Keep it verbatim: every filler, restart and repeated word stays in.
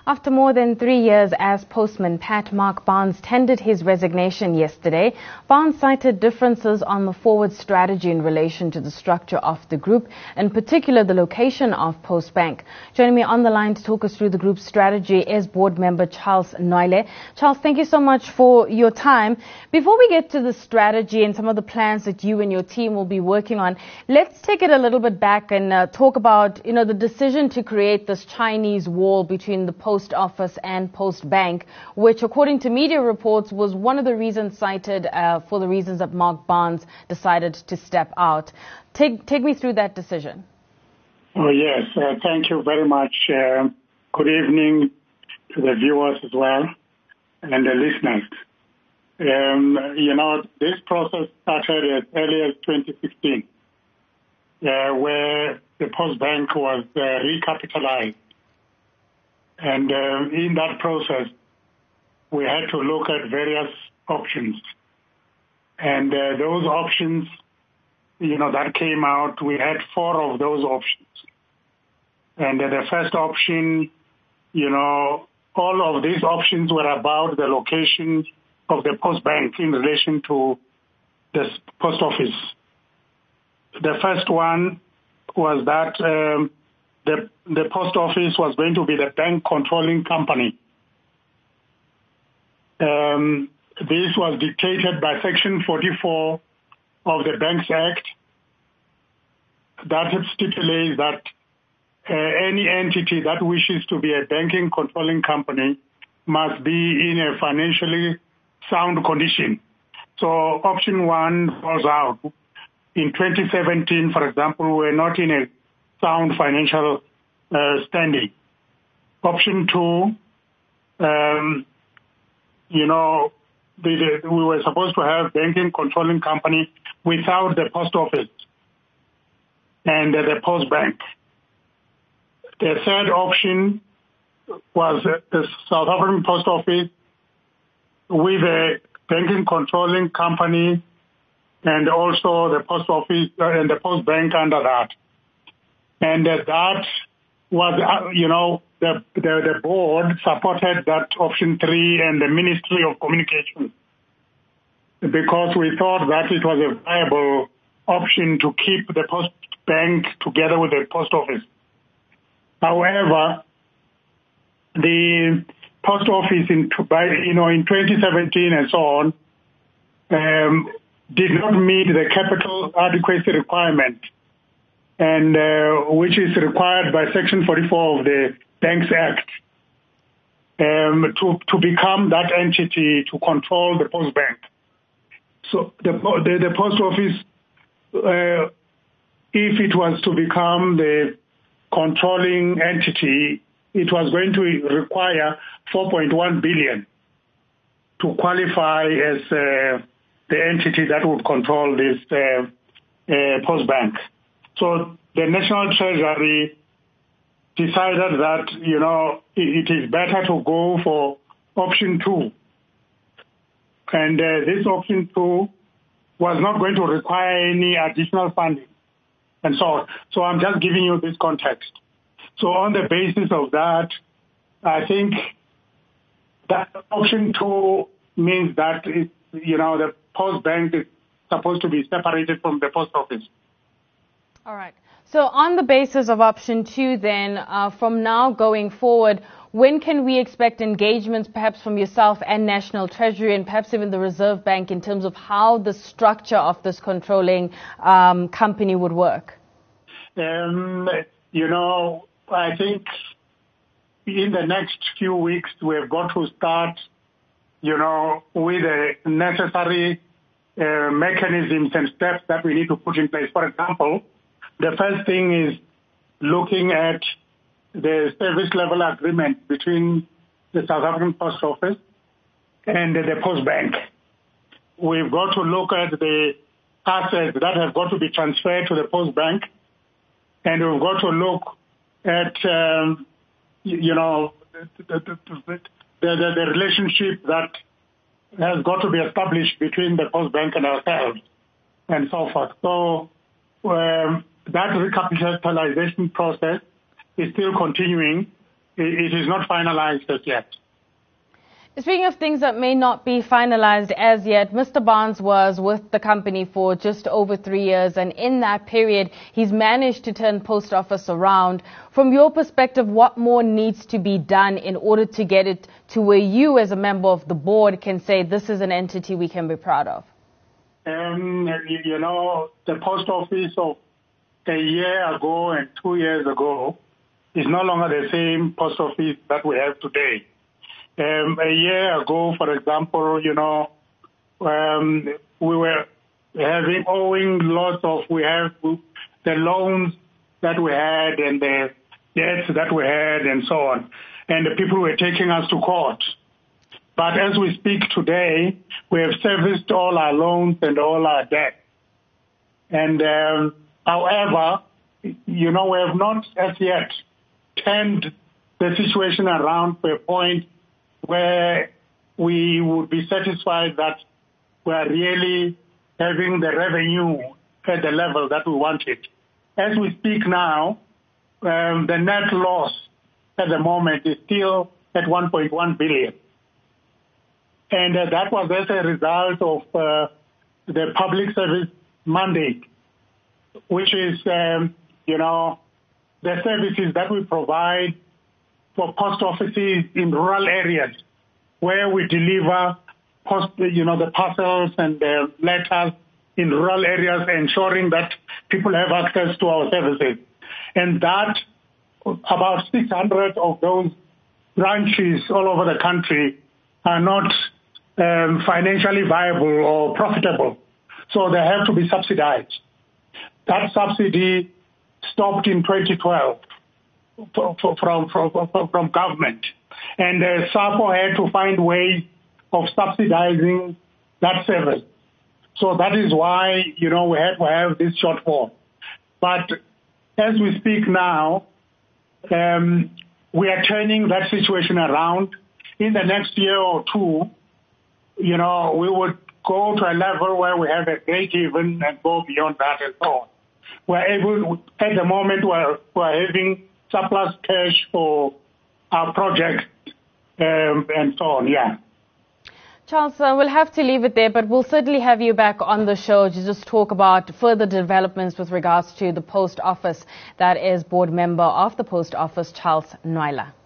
After more than three years as postman, Pat Mark Barnes tendered his resignation yesterday. Barnes cited differences on the forward strategy in relation to the structure of the group, in particular the location of Postbank. Joining me on the line to talk us through the group's strategy is board member Charles Noile. Charles, thank you so much for your time. Before we get to the strategy and some of the plans that you and your team will be working on, let's take it a little bit back and uh, talk about, you know, the decision to create this Chinese wall between the Post Office and Postbank, which, according to media reports, was one of the reasons cited uh, for the reasons that Mark Barnes decided to step out. Take, take me through that decision. Oh, yes. Uh, thank you very much. Uh, good evening to the viewers as well and the listeners. Um, you know, this process started as early as twenty sixteen, uh, where the Postbank was uh, recapitalized. And uh, in that process, we had to look at various options. And uh, those options, you know, that came out, we had four of those options. And uh, the first option, you know, all of these options were about the location of the Postbank in relation to the post office. The first one was that um, the, the post office was going to be the bank controlling company. Um, this was dictated by Section forty-four of the Banks Act that stipulates that uh, any entity that wishes to be a banking controlling company must be in a financially sound condition. So option one falls out. In twenty seventeen, for example, we were not in a sound financial uh, standing. Option two, um, you know, the, the, we were supposed to have banking controlling company without the post office and uh, the post bank. The third option was uh, the South African Post Office with a banking controlling company and also the post office uh, and the post bank under that. And uh, that was, uh, you know, the, the the board supported that option three and the Ministry of Communications because we thought that it was a viable option to keep the post bank together with the post office. However, the post office in, you know, in twenty seventeen and so on, um, did not meet the capital adequacy requirement, and uh, which is required by Section forty-four of the Banks Act um, to to become that entity to control the post bank. So the the, the post office, uh, if it was to become the controlling entity, it was going to require four point one billion to qualify as uh, the entity that would control this uh, uh, post bank. So the National Treasury decided that, you know, it, it is better to go for option two. And uh, this option two was not going to require any additional funding and so on. So I'm just giving you this context. So on the basis of that, I think that option two means that, it, you know, the post bank is supposed to be separated from the post office. All right. So on the basis of option two, then, uh, from now going forward, when can we expect engagements perhaps from yourself and National Treasury and perhaps even the Reserve Bank in terms of how the structure of this controlling um, company would work? Um, you know, I think in the next few weeks, we've got to start, you know, with the necessary uh, mechanisms and steps that we need to put in place. For example, the first thing is looking at the service level agreement between the South African Post Office and the Post Bank. We've got to look at the assets that have got to be transferred to the Post Bank, and we've got to look at, um, you know, the, the, the, the, the relationship that has got to be established between the Post Bank and ourselves, and so forth. So um, that recapitalization process is still continuing, it, it is not finalized as yet. Speaking of things that may not be finalized as yet, Mister Barnes was with the company for just over three years, and in that period, he's managed to turn Post Office around. From your perspective, what more needs to be done in order to get it to where you, as a member of the board, can say this is an entity we can be proud of? Um, you know, the Post Office of a year ago and two years ago is no longer the same Post Office that we have today. Um, a year ago, for example, you know, um, we were having owing lots of, we have the loans that we had and the debts that we had and so on. And the people were taking us to court. But as we speak today, we have serviced all our loans and all our debt. And um, however, you know, we have not as yet turned the situation around to a point where we would be satisfied that we are really having the revenue at the level that we wanted. As we speak now, um, the net loss at the moment is still at one point one billion. And uh, that was as a result of uh, the public service mandate, which is, um, you know, the services that we provide for post offices in rural areas where we deliver post, you know, the parcels and the letters in rural areas, ensuring that people have access to our services. And that, about six hundred of those branches all over the country are not um, financially viable or profitable. So they have to be subsidized. That subsidy stopped in twenty twelve. From, from, from government. And uh, SAPO had to find ways of subsidizing that service. So that is why, you know, we had to have this shortfall. But as we speak now, um, we are turning that situation around. In the next year or two, you know, we would go to a level where we have a break even and go beyond that and so on. We're able, at the moment, we're, we're having surplus cash for our project um, and so on, yeah. Charles, uh, we'll have to leave it there, but we'll certainly have you back on the show to just talk about further developments with regards to the Post Office. That is board member of the Post Office, Charles Nwyla.